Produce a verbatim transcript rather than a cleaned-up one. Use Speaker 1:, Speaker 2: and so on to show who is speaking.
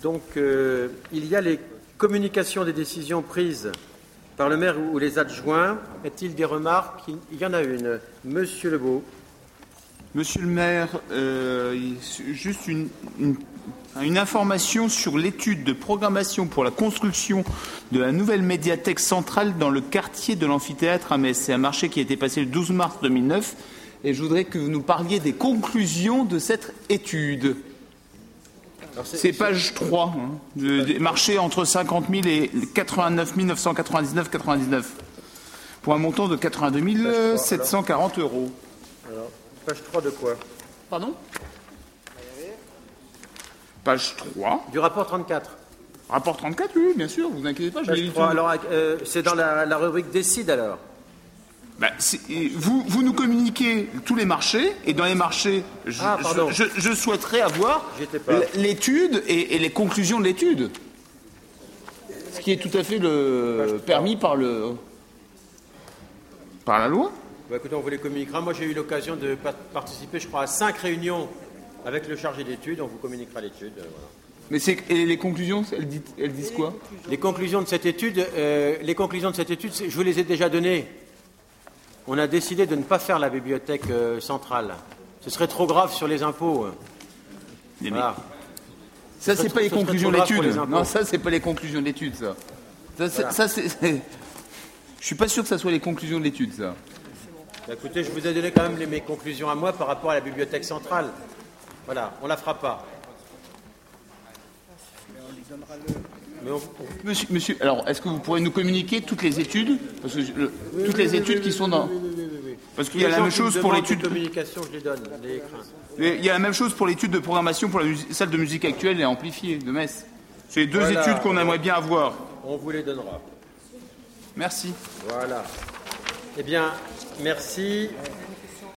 Speaker 1: Donc, euh, il y a les communications des décisions prises par le maire ou les adjoints. Est-il des remarques? Il y en a une. Monsieur Lebeau.
Speaker 2: Monsieur le maire, euh, juste une, une, une information sur l'étude de programmation pour la construction de la nouvelle médiathèque centrale dans le quartier de l'amphithéâtre à Metz. C'est un marché qui a été passé le douze mars deux mille neuf et je voudrais que vous nous parliez des conclusions de cette étude. C'est page trois, hein, de, de, marché entre cinquante mille et quatre-vingt-neuf mille neuf cent quatre-vingt-dix-neuf virgule quatre-vingt-dix-neuf pour un montant de quatre-vingt-deux mille sept cent quarante euros.
Speaker 1: Alors, page trois de quoi?
Speaker 2: Pardon? Page trois.
Speaker 1: Du rapport trente-quatre.
Speaker 2: Rapport trente-quatre, oui, bien sûr, vous inquiétez pas. Je
Speaker 1: page trois, alors, euh, c'est dans la, la rubrique décide alors.
Speaker 2: Ben, vous, vous nous communiquez tous les marchés, et dans les marchés, je,
Speaker 1: ah,
Speaker 2: je, je, je souhaiterais avoir l'étude et, et les conclusions de l'étude. Ce qui est tout à fait le, permis par, le, par la loi.
Speaker 1: Bah, écoutez, on vous les communiquera. Moi, j'ai eu l'occasion de participer, je crois, à cinq réunions avec le chargé d'études. On vous communiquera l'étude. Euh, voilà.
Speaker 2: Mais c'est, et les conclusions, elles disent, elles disent quoi?
Speaker 1: Les conclusions de cette étude, euh, les conclusions de cette étude, je vous les ai déjà données. On a décidé de ne pas faire la bibliothèque euh, centrale. Ce serait trop grave sur les impôts. Voilà.
Speaker 2: Ça, c'est pas les conclusions de l'étude. Non, ça, c'est pas les conclusions de l'étude, ça. Ça, voilà. ça c'est, c'est... Je suis pas sûr que ça soit les conclusions de l'étude, ça.
Speaker 1: Bah, écoutez, je vous ai donné quand même les, mes conclusions à moi par rapport à la bibliothèque centrale. Voilà, on la fera pas. Mais on...
Speaker 2: Monsieur, monsieur, alors, est-ce que vous pourrez nous communiquer toutes les études, parce que le, oui, toutes oui, les oui, études oui, qui oui, sont dans. Oui, oui, oui, oui. Parce qu'il y a la même chose pour l'étude
Speaker 1: de communication, je les donne. Les
Speaker 2: Il y a la même chose pour l'étude de programmation pour la mus... salle de musique actuelle et amplifiée de Metz. C'est les deux voilà, études qu'on aimerait bien avoir.
Speaker 1: On vous les donnera.
Speaker 2: Merci.
Speaker 1: Voilà. Eh bien, merci.